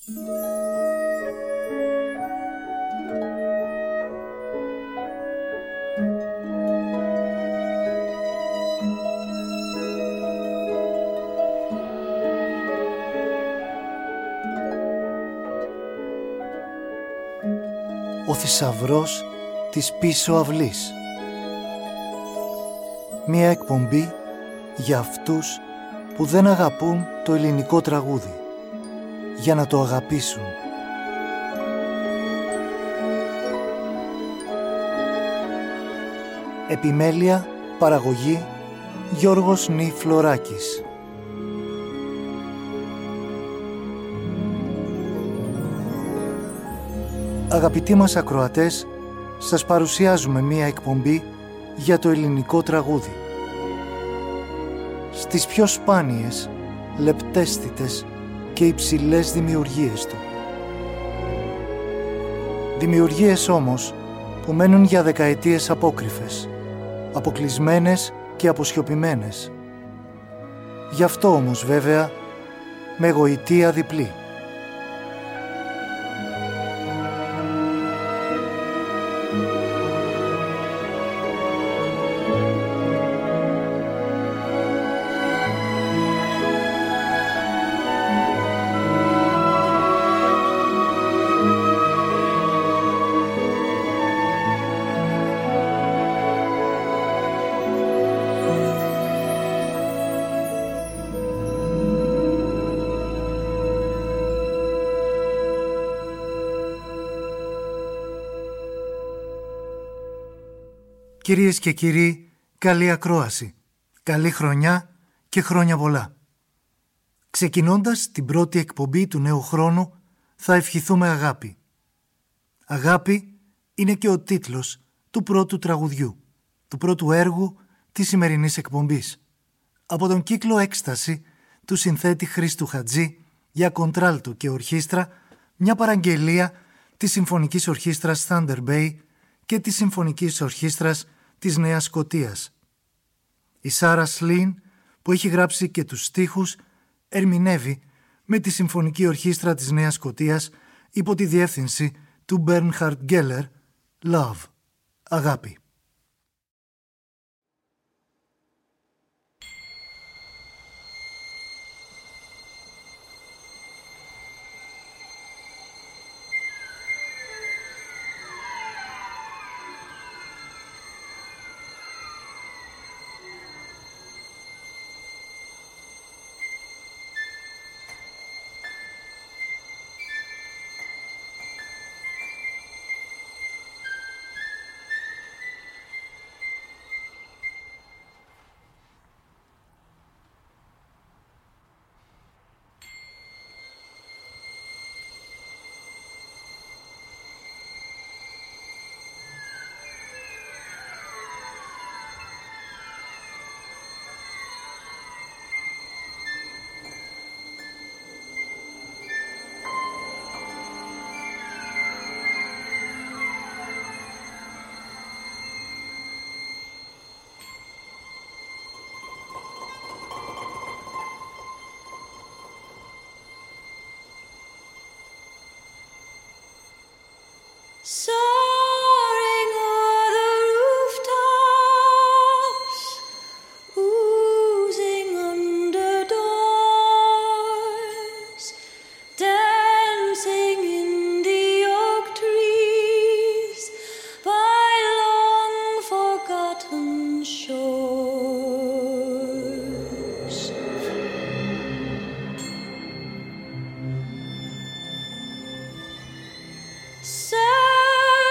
Ο θησαυρός της πίσω αυλής. Μία εκπομπή για αυτούς που δεν αγαπούν το ελληνικό τραγούδι, για να το αγαπήσουν. Επιμέλεια, παραγωγή, Γιώργος Νι Φλωράκης. Αγαπητοί μας ακροατές, σας παρουσιάζουμε μία εκπομπή για το ελληνικό τραγούδι. Στις πιο σπάνιες, λεπτέστητες και υψηλές δημιουργίες του. Δημιουργίες όμως που μένουν για δεκαετίες απόκρυφες, αποκλεισμένες και αποσιωπημένες. Γι' αυτό όμως βέβαια με γοητεία διπλή. Κυρίες και κύριοι, καλή ακρόαση, καλή χρονιά και χρόνια πολλά. Ξεκινώντας την πρώτη εκπομπή του νέου χρόνου, θα ευχηθούμε αγάπη. Αγάπη είναι και ο τίτλος του πρώτου τραγουδιού, του πρώτου έργου της σημερινής εκπομπής. Από τον κύκλο «Έκσταση» του συνθέτη Χρήστου Χατζή για κοντράλτο και ορχήστρα, μια παραγγελία της Συμφωνικής Ορχήστρας Thunder Bay και της Συμφωνικής Ορχήστρας της Νέας Σκωτίας. Η Σάρα Σλίν, που έχει γράψει και τους στίχους, ερμηνεύει με τη Συμφωνική Ορχήστρα της Νέας Σκωτίας υπό τη διεύθυνση του Bernhard Geller, Love, αγάπη. Soaring o'er the rooftops, oozing under doors, dancing in the oak trees by long forgotten shores. Searching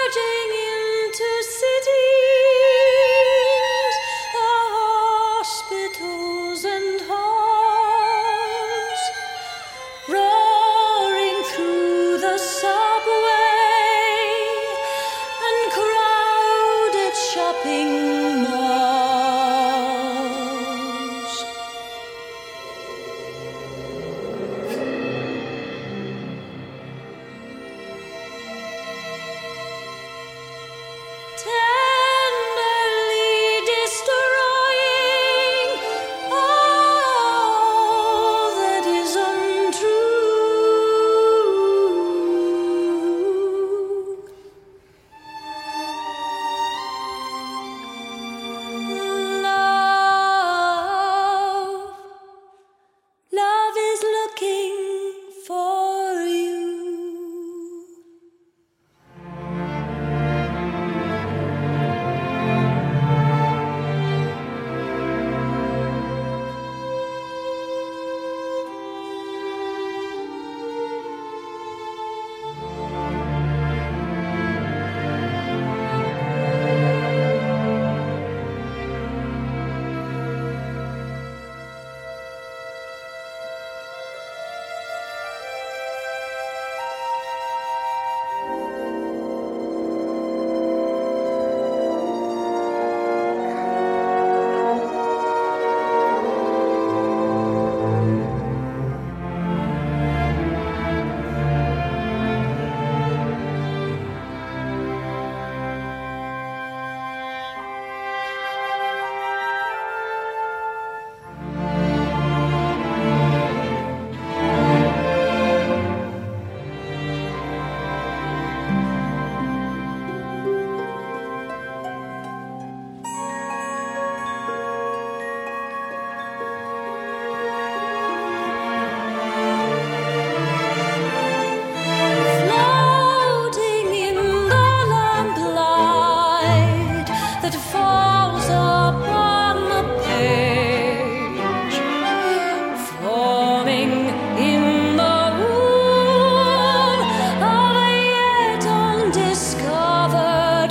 drumming in the womb of a yet undiscovered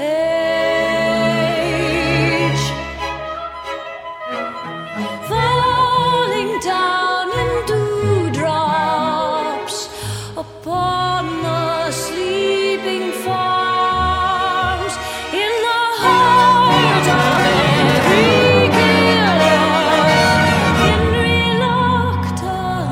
age. Falling down in dewdrops upon the sleeping farms, in the heart of every killer, in reluctant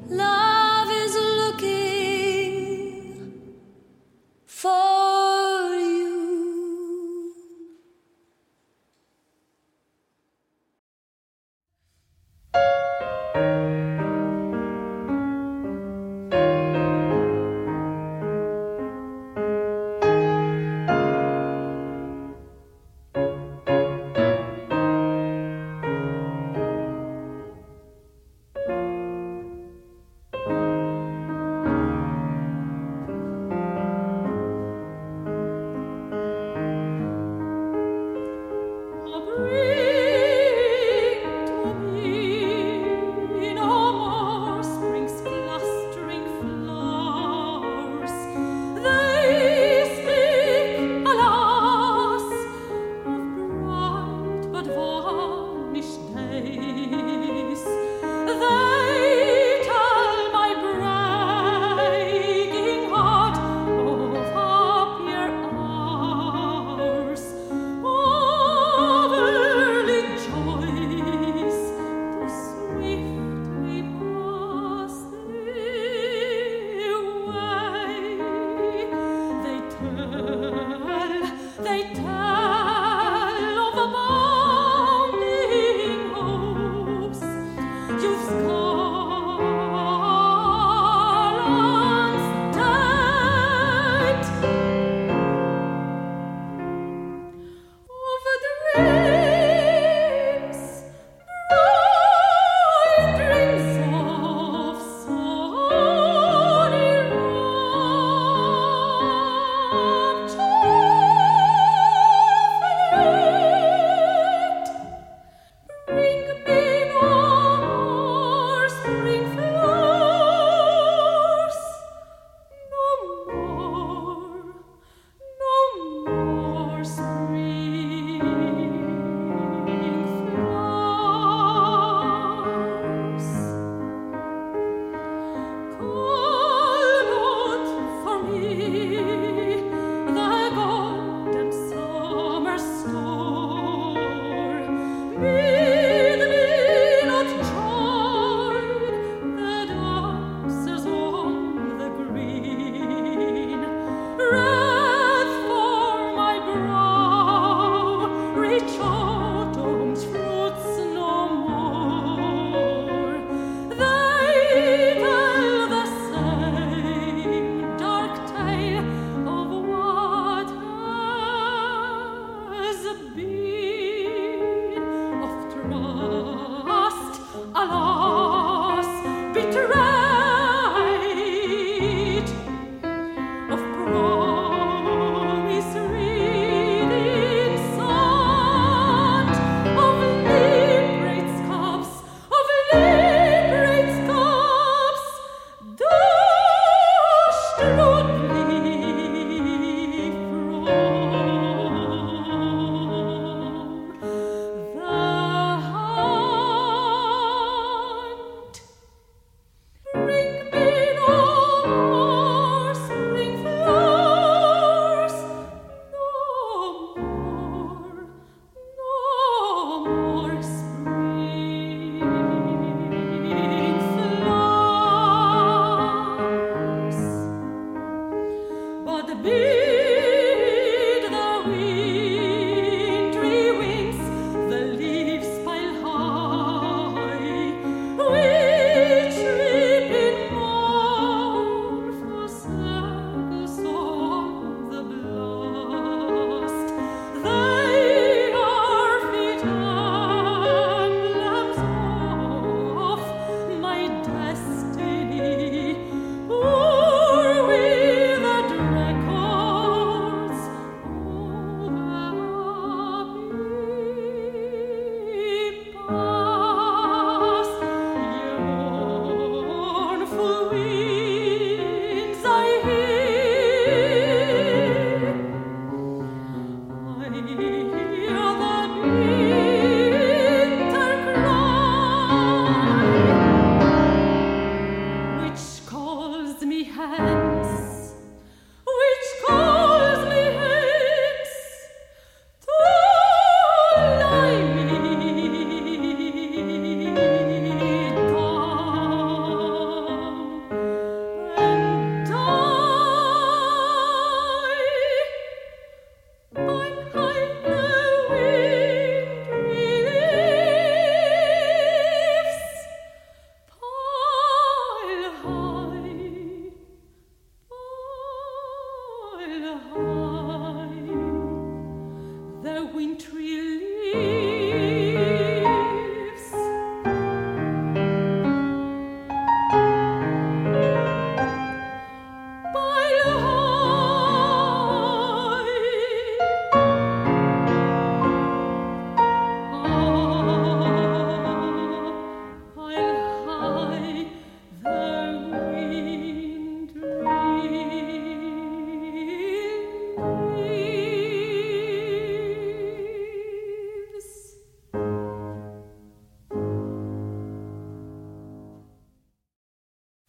love is looking for you.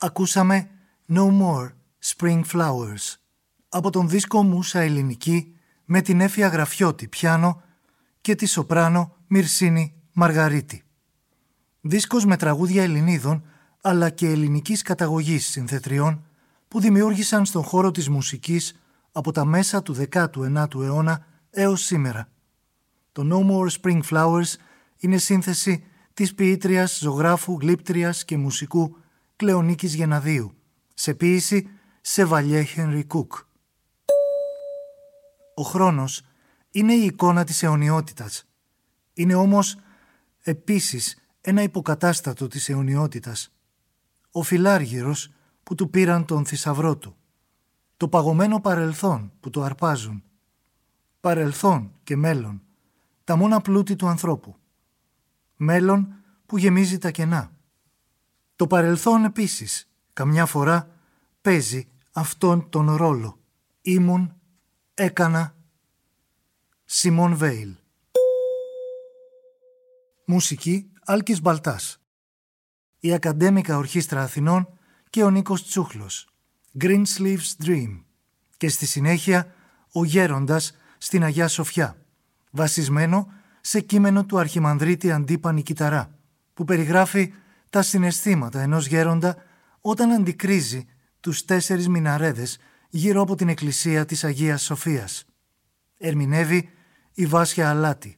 Ακούσαμε No More Spring Flowers από τον δίσκο Μούσα Ελληνική με την Έφια Γραφιώτη πιάνο και τη σοπράνο Μυρσίνη Μαργαρίτη. Δίσκος με τραγούδια Ελληνίδων αλλά και ελληνικής καταγωγής συνθετριών που δημιούργησαν στον χώρο της μουσικής από τα μέσα του 19ου αιώνα έως σήμερα. Το No More Spring Flowers είναι σύνθεση της ποιήτριας, ζωγράφου, γλύπτριας και μουσικού Κλεονίκης Γεναδίου, σε ποίηση Σεβαλιέ Χενρι Κούκ. Ο χρόνος είναι η εικόνα της αιωνιότητας. Είναι όμως επίσης ένα υποκατάστατο της αιωνιότητας. Ο φιλάργυρος που του πήραν τον θησαυρό του. Το παγωμένο παρελθόν που το αρπάζουν. Παρελθόν και μέλλον, τα μόνα πλούτη του ανθρώπου. Μέλλον που γεμίζει τα κενά. Το παρελθόν επίσης, καμιά φορά, παίζει αυτόν τον ρόλο. Ήμουν, έκανα. Σιμών Βέιλ. Μουσική Άλκης Μπαλτάς. Η Ακαδέμικα Ορχήστρα Αθηνών και ο Νίκος Τσούχλος. Greensleeves Dream. Και στη συνέχεια ο Γέροντας στην Αγιά Σοφιά, βασισμένο σε κείμενο του Αρχιμανδρίτη Αντίπα Κιταρά, που περιγράφει τα συναισθήματα ενός γέροντα όταν αντικρίζει τους 4 μιναρέδες γύρω από την εκκλησία της Αγίας Σοφίας. Ερμηνεύει η Βάσια Αλάτη.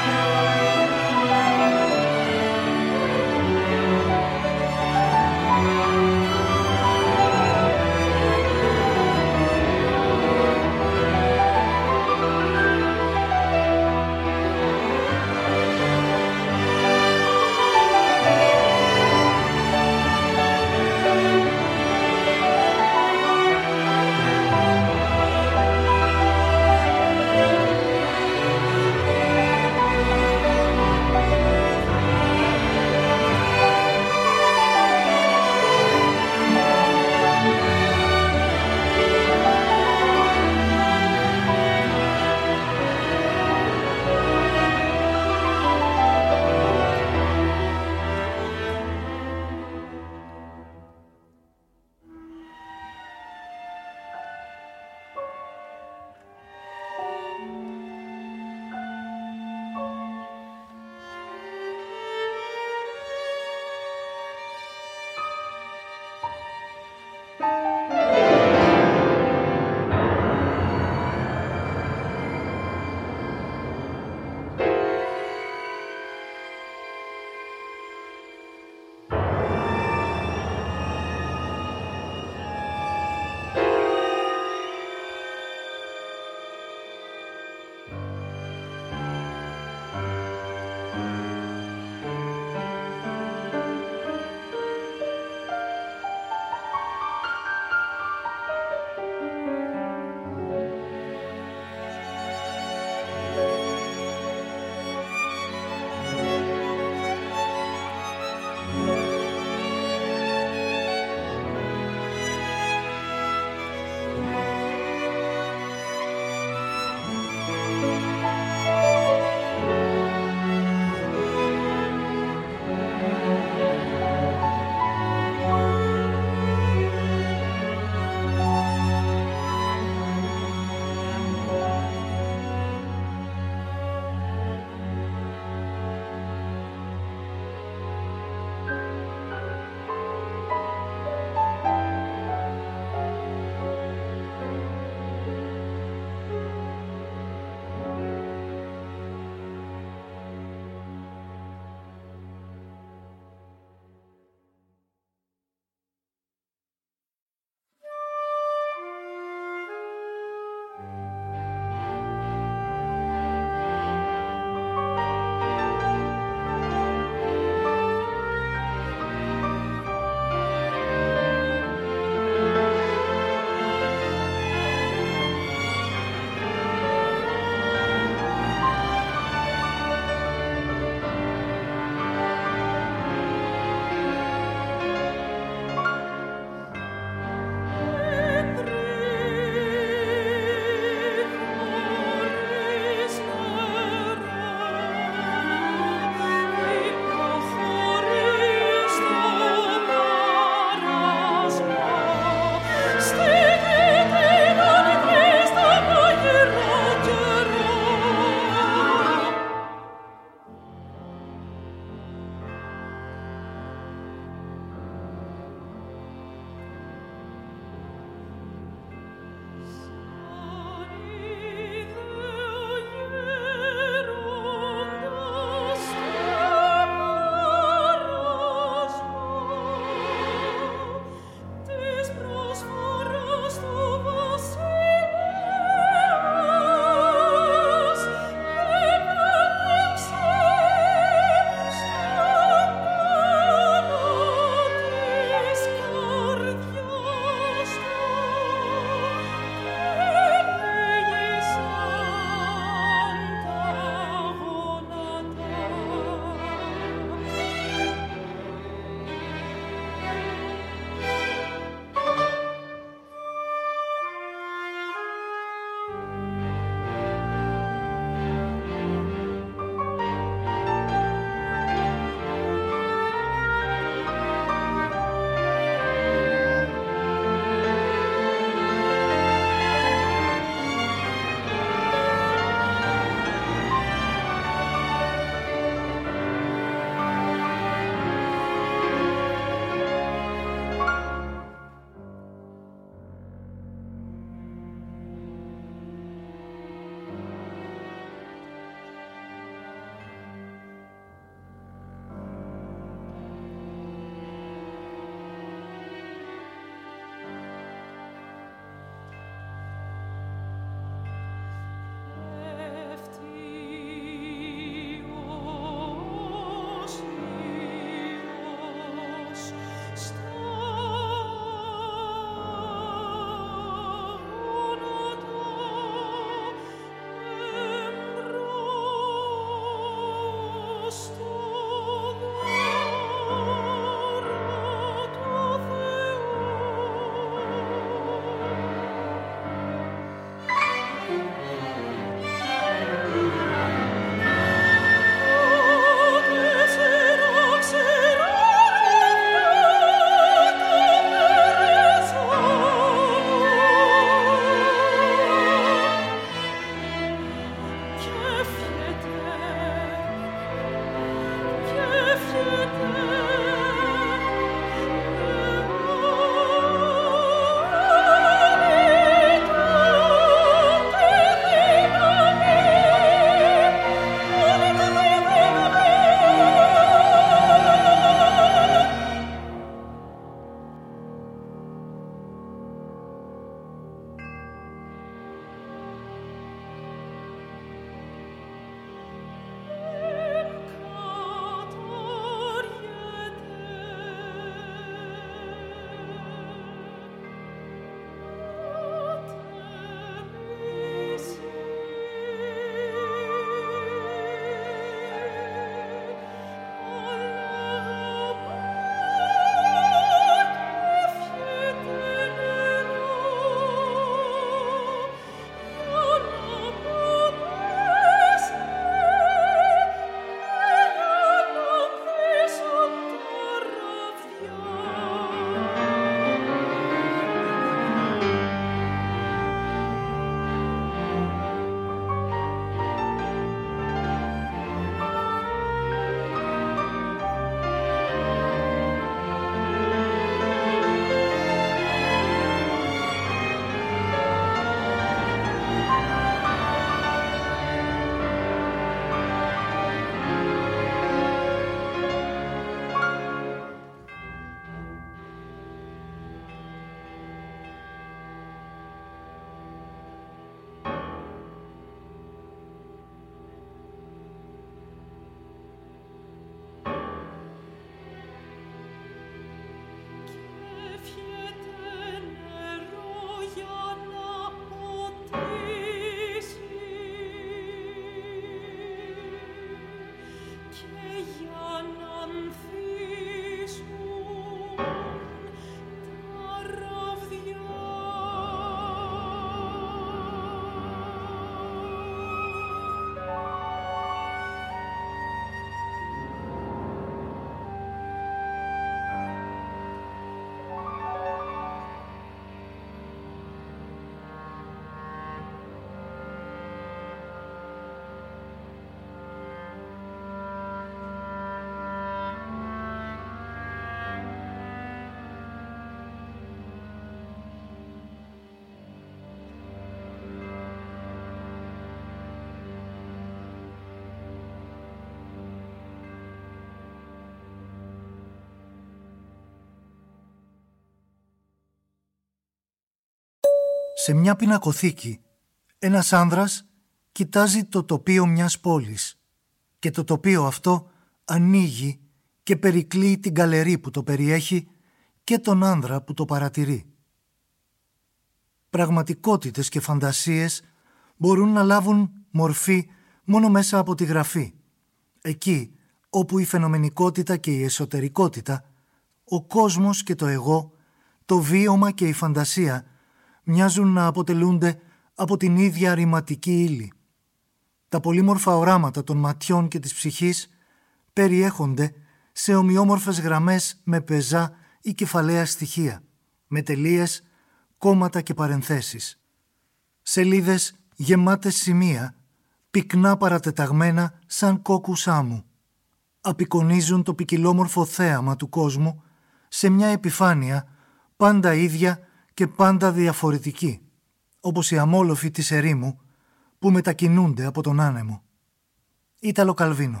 Σε μια πινακοθήκη, ένας άνδρας κοιτάζει το τοπίο μιας πόλης και το τοπίο αυτό ανοίγει και περικλείει την γκαλερί που το περιέχει και τον άνδρα που το παρατηρεί. Πραγματικότητες και φαντασίες μπορούν να λάβουν μορφή μόνο μέσα από τη γραφή. Εκεί όπου η φαινομενικότητα και η εσωτερικότητα, ο κόσμος και το εγώ, το βίωμα και η φαντασία μοιάζουν να αποτελούνται από την ίδια ρηματική ύλη. Τα πολύμορφα οράματα των ματιών και της ψυχής περιέχονται σε ομοιόμορφες γραμμές με πεζά ή κεφαλαία στοιχεία, με τελείες, κόμματα και παρενθέσεις. Σελίδες γεμάτες σημεία, πυκνά παρατεταγμένα σαν κόκκους άμμου, απεικονίζουν το ποικιλόμορφο θέαμα του κόσμου σε μια επιφάνεια πάντα ίδια και πάντα διαφορετική, όπως οι αμόλοφοι της ερήμου που μετακινούνται από τον άνεμο. Ήταλο Καλβίνο.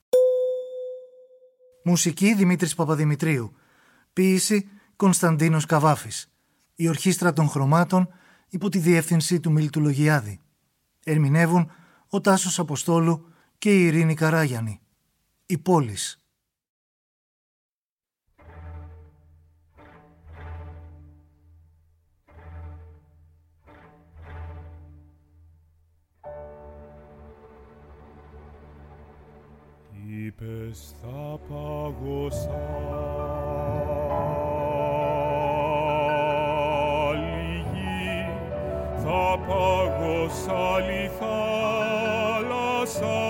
Μουσική Δημήτρης Παπαδημητρίου. Ποίηση Κωνσταντίνος Καβάφης. Η Ορχήστρα των Χρωμάτων υπό τη διεύθυνση του Μίλτου Λογιάδη. Ερμηνεύουν ο Τάσος Αποστόλου και η Ειρήνη Καράγιαννη. Η Πόλης. Είπες θα πάγωσα λίγη, θα πάγωσα άλλη θάλασσα,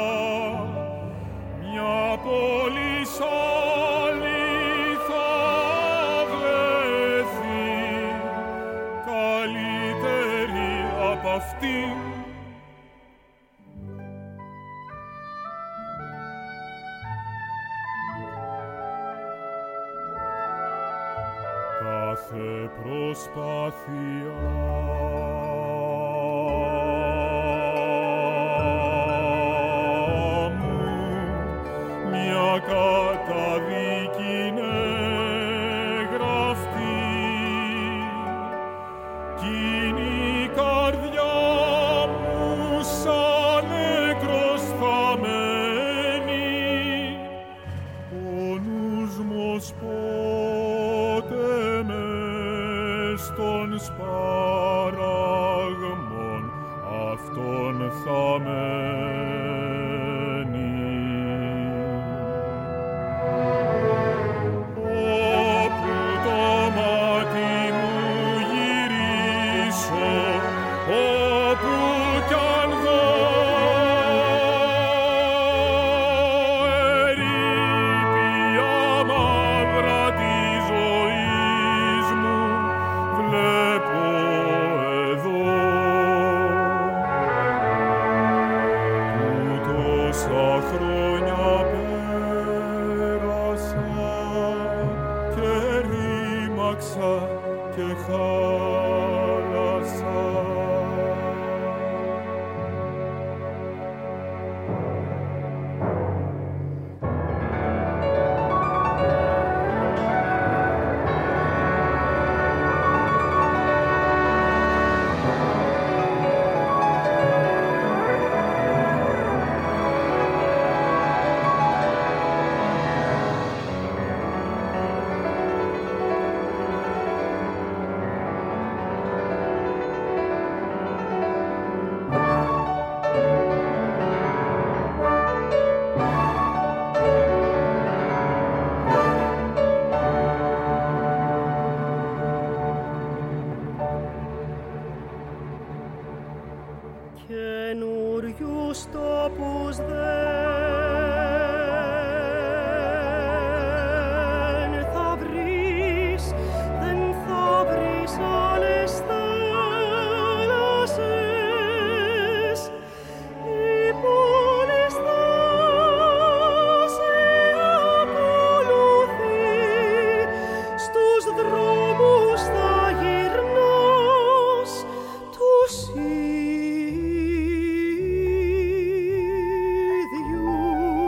μια πόλη άλλη θα βρεθεί, καλύτερη απ' αυτήν. Κάθε προσπάθεια μου μια καταδίκη είναι γραφτή κι είναι η καρδιά μου σαν νεκρός θα μένει, πόνους μος των σπαραγμών αυτόν θα μένει. Όπου το μάτι μου γυρίσω, όπου κι αν δω ερείπια μαύρα της ζωής μου, βλέπω εδώ που τόσα χρόνια πέρασα και ρήμαξα και χάλασα. Καινούριους τόπους δεν θα βρεις, δεν θα βρεις άλλες θάλασσες. Η πόλη θα σε ακολουθεί, στους δρόμους θα γυρνάς τους ίδιους.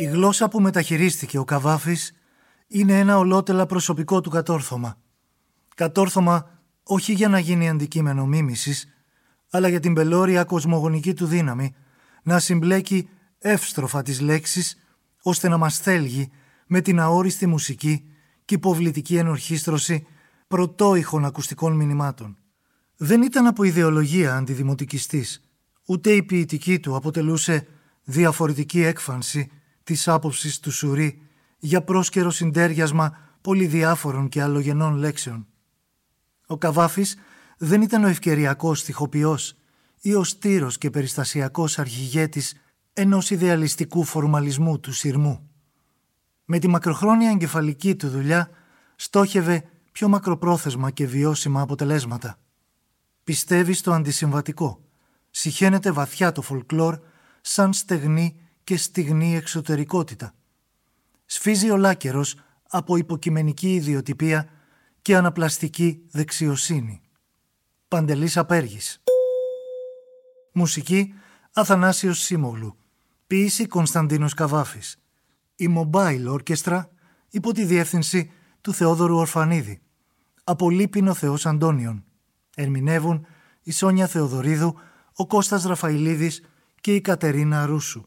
Η γλώσσα που μεταχειρίστηκε ο Καβάφης είναι ένα ολότελα προσωπικό του κατόρθωμα. Κατόρθωμα όχι για να γίνει αντικείμενο μίμησης, αλλά για την πελώρια κοσμογονική του δύναμη να συμπλέκει εύστροφα τις λέξεις, ώστε να μας θέλγει με την αόριστη μουσική και υποβλητική ενορχήστρωση πρωτόηχων ακουστικών μηνυμάτων. Δεν ήταν από ιδεολογία αντιδημοτικιστής, ούτε η ποιητική του αποτελούσε διαφορετική έκφανση της άποψης του Σουρί για πρόσκαιρο συντέριασμα πολυδιάφορων και αλλογενών λέξεων. Ο Καβάφης δεν ήταν ο ευκαιριακός στιχοποιός ή ο στήρος και περιστασιακός αρχηγέτης ενός ιδεαλιστικού φορμαλισμού του σειρμού. Με τη μακροχρόνια εγκεφαλική του δουλειά στόχευε πιο μακροπρόθεσμα και βιώσιμα αποτελέσματα. Πιστεύει στο αντισυμβατικό, συχαίνεται βαθιά το φολκλόρ σαν στεγνή και στιγνή εξωτερικότητα. Σφίζει ολάκερος από υποκειμενική ιδιοτυπία και αναπλαστική δεξιοσύνη. Παντελής Απέργης. Μουσική Αθανάσιος Σίμογλου. Ποίηση Κωνσταντίνος Καβάφης. Η Mobile Orchestra υπό τη διεύθυνση του Θεόδωρου Ορφανίδη. Από Λύπηνο Θεός Αντώνιον. Ερμηνεύουν η Σόνια Θεοδωρίδου, ο Κώστας Ραφαηλίδης και η Κατερίνα Ρούσου.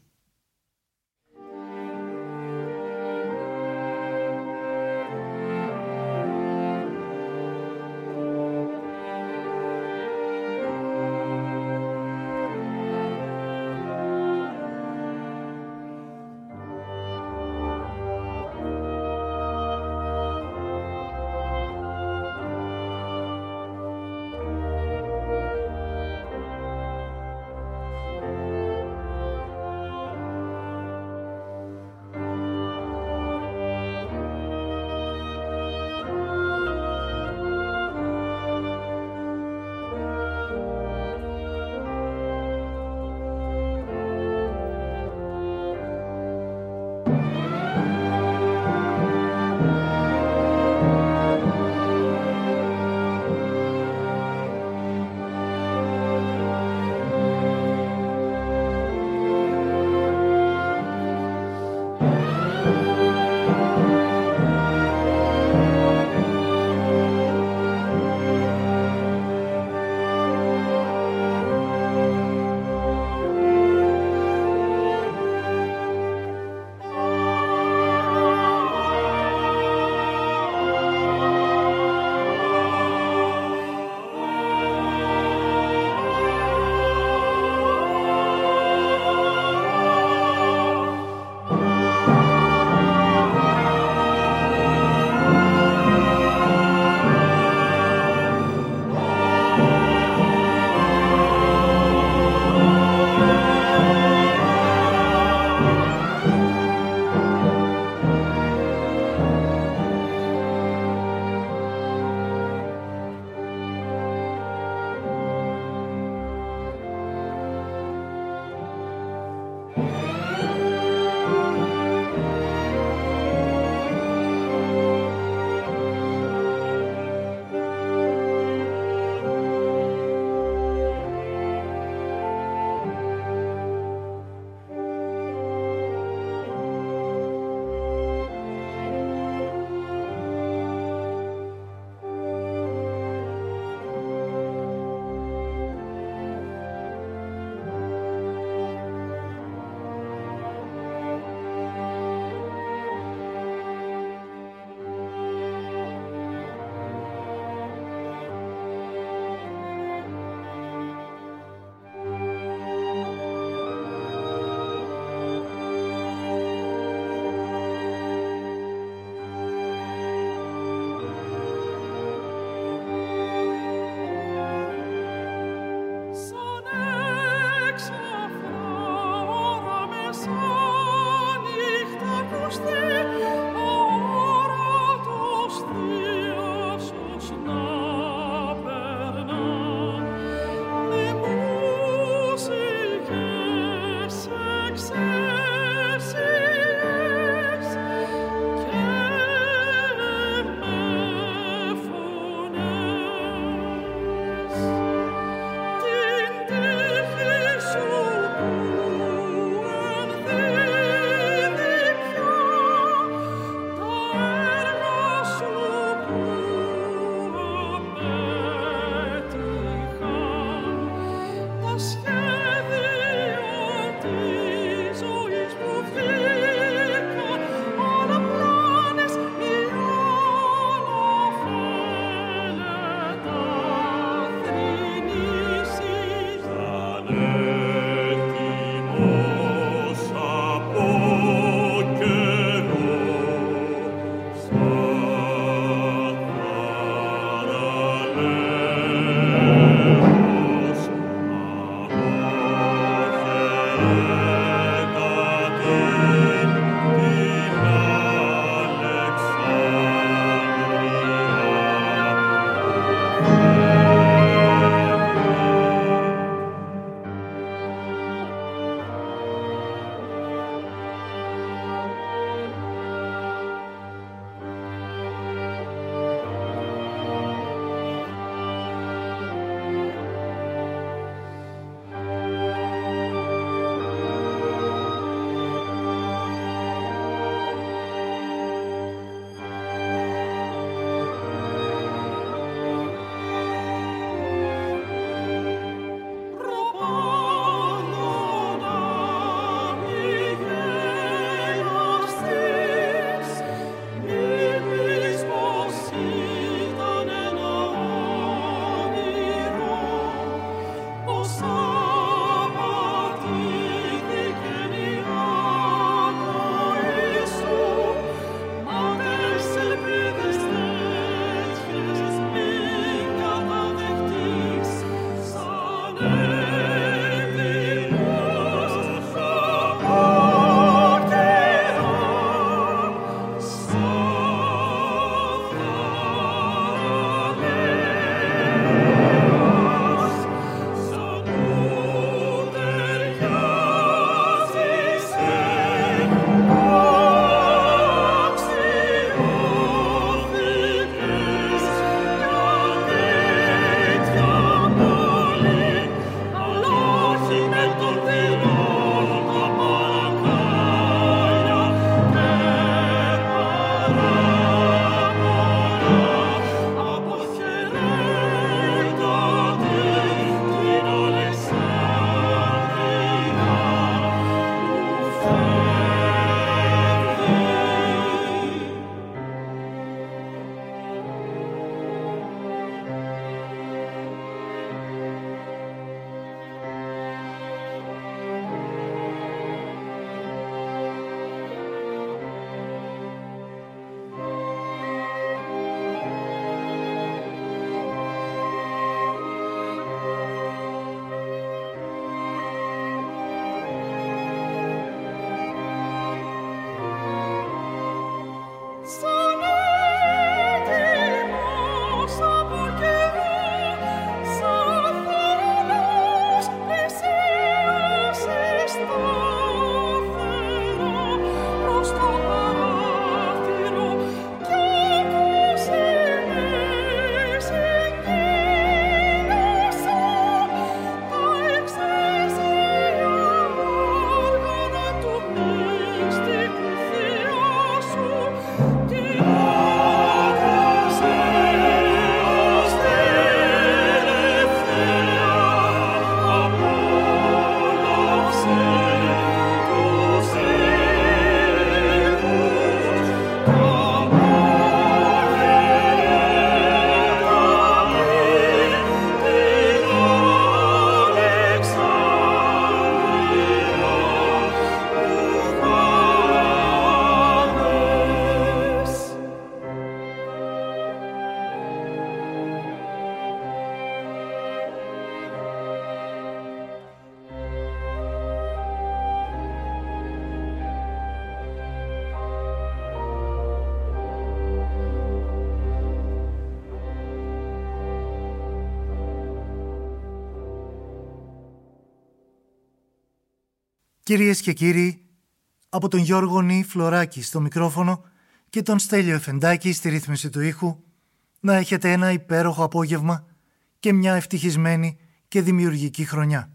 Κυρίες και κύριοι, από τον Γιώργο Νη Φλωράκη στο μικρόφωνο και τον Στέλιο Εφεντάκη στη ρύθμιση του ήχου, να έχετε ένα υπέροχο απόγευμα και μια ευτυχισμένη και δημιουργική χρονιά.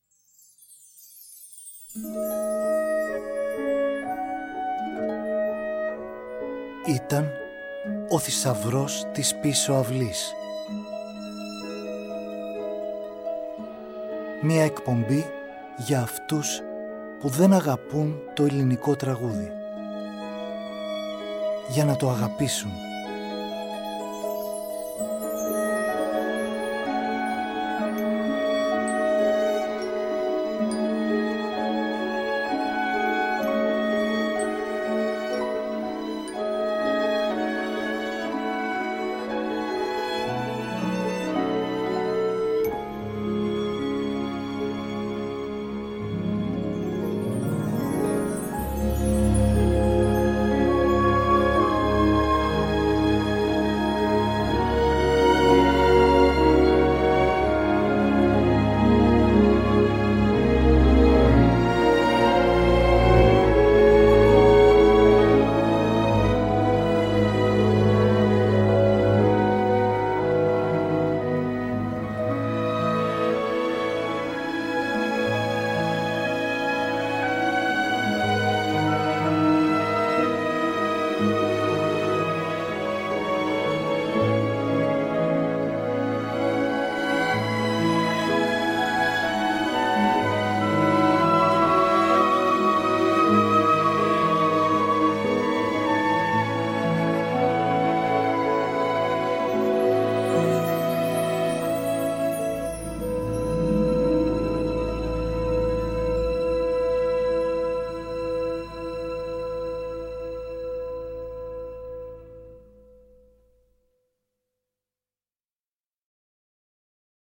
Ήταν ο θησαυρός της πίσω αυλής. Μια εκπομπή για αυτούς που δεν αγαπούν το ελληνικό τραγούδι. Για να το αγαπήσουν.